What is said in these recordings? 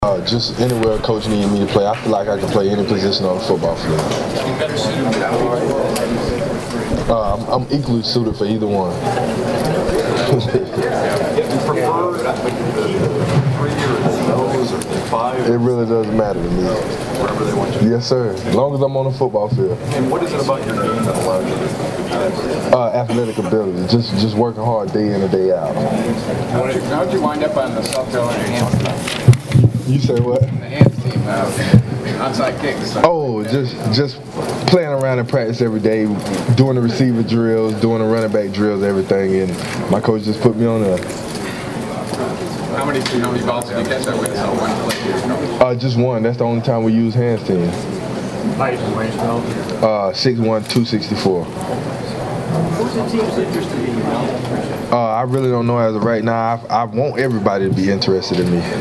Just anywhere coach needed me to play. I feel like I can play any position on the football field. I'm equally suited for either one. It really doesn't matter to me. Wherever they want you. Yes, sir. As long as I'm on the football field. And what is it about your game that allows you to be that? Athletic ability. Just working hard day in and day out. How'd you wind up on the South Carolina Hams team? You say what? The Hams team, onside kicks. Oh, just playing around in practice every day, doing the receiver drills, doing the running back drills, everything, and my coach just put me on there. How many balls did you catch that with? So one play. Just one. That's the only time we use hands team. Height and weight, 6'1", 264. Who's the team's interested in you now? I really don't know as of right now. I want everybody to be interested in me.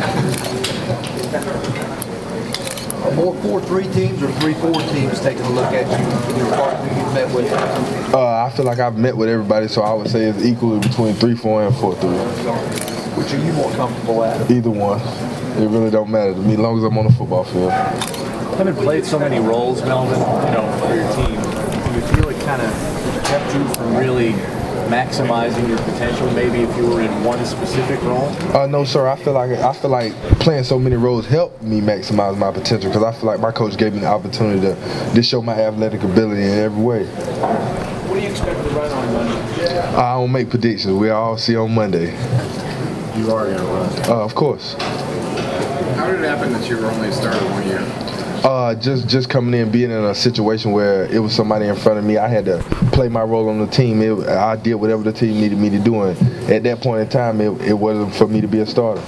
Are more 4-3 teams or 3-4 teams taking a look at you and your partner you've met with? I feel like I've met with everybody, so I would say it's equally between 3-4 and 4-3. Which are you more comfortable at? Either one. It really don't matter to me, as long as I'm on the football field. Having played so many roles, Melvin, for your team, do you feel it kind of kept you from really maximizing your potential? Maybe if you were in one specific role. No, sir. I feel like playing so many roles helped me maximize my potential because I feel like my coach gave me the opportunity to show my athletic ability in every way. What do you expect to run on Monday? I don't make predictions. We'll all see on Monday. You are going to run. Of course. How did it happen that you were only a starter 1 year? Just coming in, being in a situation where it was somebody in front of me, I had to play my role on the team. I did whatever the team needed me to do, and at that point in time, it wasn't for me to be a starter.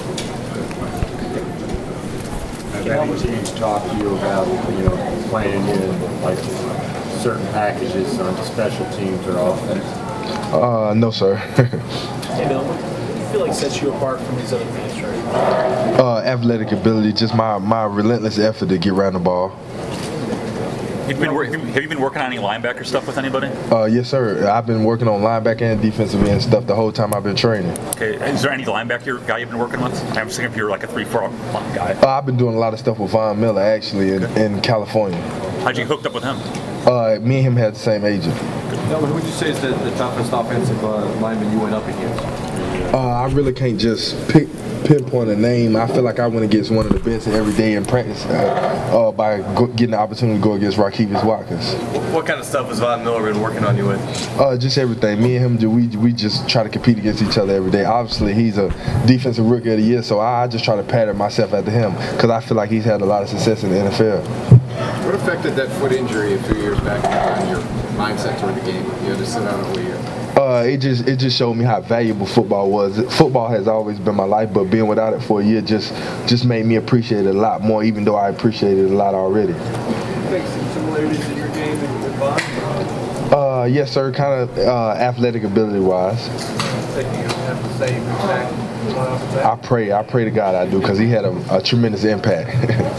Have any teams talked to you about, playing in like certain packages on special teams or offense? No, sir. Hey, Bill, what do you feel like sets you apart from these other teams, right? Athletic ability, just my relentless effort to get around the ball. Have you been working on any linebacker stuff with anybody? Yes, sir. I've been working on linebacker and defensive end stuff the whole time I've been training. Okay. Is there any linebacker guy you've been working with? I'm thinking if you're like a 3-4 guy. I've been doing a lot of stuff with Von Miller, actually, in California. How'd you get hooked up with him? Me and him had the same agent. Melvin, who would you say is the toughest offensive lineman you went up against? I really can't just pinpoint a name. I feel like I went against one of the best every day in practice by getting the opportunity to go against Rakevius Watkins. What kind of stuff has Von Miller been working on you with? Just everything. Me and him, we just try to compete against each other every day. Obviously, he's a defensive rookie of the year, so I just try to pattern myself after him because I feel like he's had a lot of success in the NFL. What effect did that foot injury a few years back on your mindset toward the game? You had to sit out a whole year. It just showed me how valuable football was. Football has always been my life, but being without it for a year just made me appreciate it a lot more, even though I appreciated it a lot already. Think some similarities in your game with Von? Yes, sir. Kind of athletic ability-wise. Think you have the same exact I pray to God I do, because he had a tremendous impact.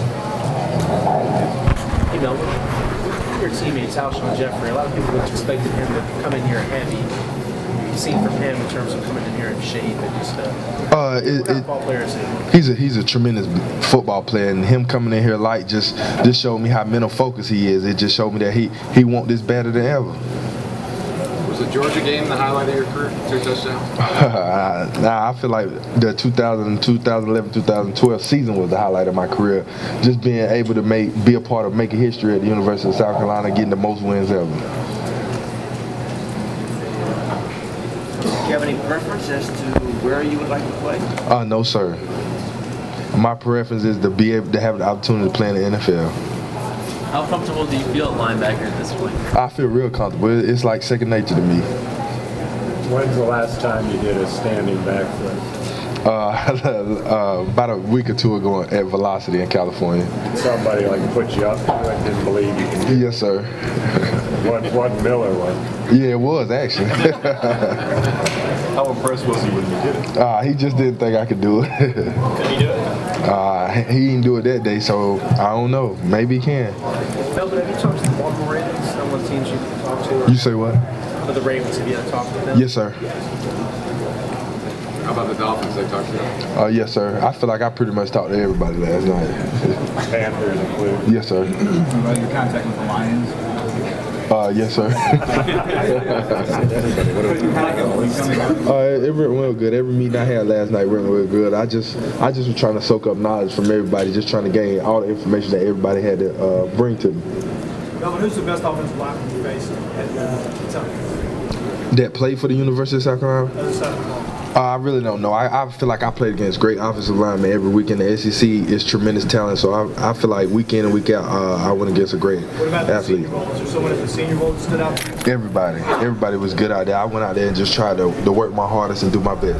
Your teammates, Alshon Jeffrey, a lot of people would have expected him to come in here heavy. You've seen from him in terms of coming in here in shape and just football players. He's a tremendous football player, and him coming in here light just showed me how mental focused he is. It just showed me that he wants this better than ever. Was the Georgia game the highlight of your career? 2 touchdowns? I feel like the 2011, 2012 season was the highlight of my career. Just being able to be a part of making history at the University of South Carolina, getting the most wins ever. Do you have any preference as to where you would like to play? No, sir. My preference is to be able to have the opportunity to play in the NFL. How comfortable do you feel at linebacker at this point? I feel real comfortable. It's like second nature to me. When's the last time you did a standing backflip? About a week or two ago at Velocity in California. Did somebody put you up? I didn't believe you could do it. Yes, sir. What Miller was? Yeah, it was actually. How impressed was he when you did it? He just didn't think I could do it. Can he do it? He didn't do it that day, so I don't know. Maybe he can. Melvin, have you talked to the Baltimore Ravens? Some of the teams you talked to? You say what? For the Ravens, have you talked to them? Yes, sir. How about the Dolphins? They talked to you? Yes, sir. I feel like I pretty much talked to everybody last night. Panthers included. Yes, sir. About your contact with the Lions? Yes, sir. It went real good. Every meeting I had last night went real good. I just was trying to soak up knowledge from everybody, just trying to gain all the information that everybody had to bring to me. Melvin, who's the best offensive lineman you faced at Kentucky? That played for the University of South Carolina? Other side of the ball. I really don't know. I feel like I played against great offensive linemen every week in the SEC. Is tremendous talent, so I feel like week in and week out, I went against a great What about the athlete. Senior Bowl? Is there someone at the Senior Bowl that stood out? Everybody was good out there. I went out there and just tried to work my hardest and do my best.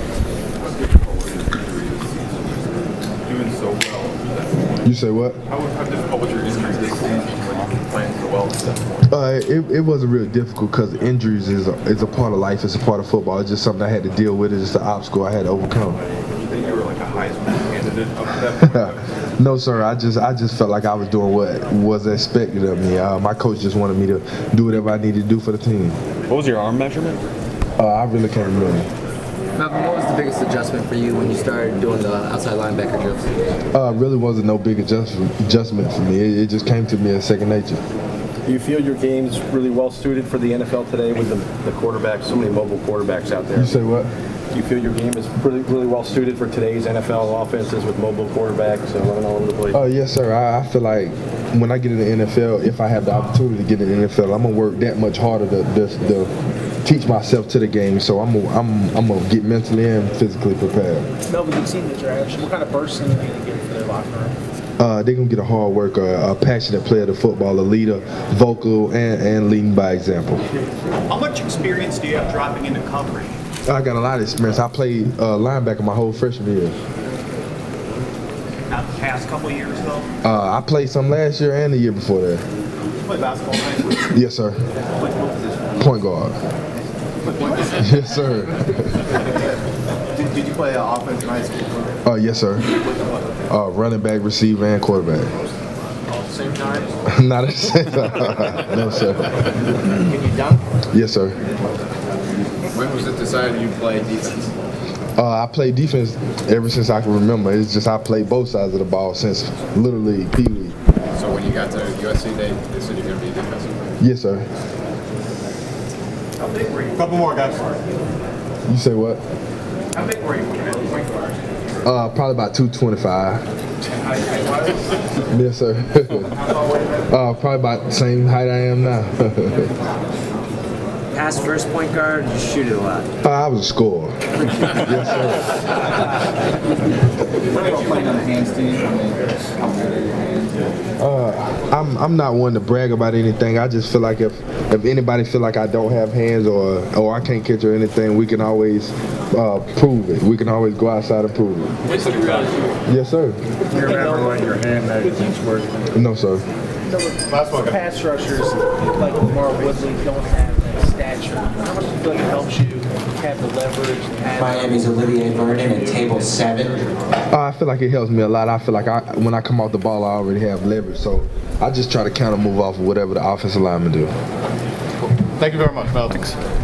Doing so well. You say what? How difficult was your injury this season when you're playing so well at that point? It wasn't real difficult because injuries is a part of life. It's a part of football. It's just something I had to deal with. It's just an obstacle I had to overcome. You think you were like a Heisman candidate up to that point? No, sir. I just felt like I was doing what was expected of me. My coach just wanted me to do whatever I needed to do for the team. What was your arm measurement? I really can't remember. Malcolm, what was the biggest adjustment for you when you started doing the outside linebacker drills? Really wasn't no big adjustment for me. It just came to me as second nature. Do you feel your game's really well suited for the NFL today with the quarterbacks, so many mobile quarterbacks out there? You say what? Do you feel your game is really well suited for today's NFL offenses with mobile quarterbacks running all over the place? Yes, sir. I feel like when I get in the NFL, if I have the opportunity to get in the NFL, I'm gonna work that much harder to teach myself to the game. So I'm gonna get mentally and physically prepared. Melvin, you've seen the draft. What kind of person are you going to get for their locker room? They're going to get a hard worker, a passionate player of football, a leader, vocal, and leading by example. How much experience do you have dropping into coverage? I got a lot of experience. I played linebacker my whole freshman year. Not the past couple of years, though? I played some last year and the year before that. You play basketball, right? Yes, sir. Point guard. Yes, sir. Did you play offense in high school? Yes, sir. Running back, receiver, and quarterback. All at the same time? Not at the same time. No, sir. Can you dunk? Yes, sir. When was it decided you play defense? I played defense ever since I can remember. It's just I played both sides of the ball since Little League, Pee Wee. So when you got to USC, they said you're going to be a defensive player? Yes, sir. How big were you? Couple more guys. You say what? How big were you when you had the point guard? Probably about 225. Height-wise? Yes, sir. Probably about the same height I am now. Pass first point guard, or you shoot it a lot? I was a scorer. Yes, sir. What about playing on the hands team? I'm not one to brag about anything. I just feel like if anybody feel like I don't have hands or I can't catch or anything, we can always prove it. We can always go outside and prove it. Yes, sir. You remember when your hand measurements were? No, sir. Last one. Pass rushers like Lamar Woodley don't have that stature. How much do you feel like it helps you have the leverage? Miami's Olivier Vernon at table 7. I feel like it helps me a lot. I feel like when I come off the ball, I already have leverage. So I just try to counter move off of whatever the offensive linemen do. Thank you very much, Mel. Thanks.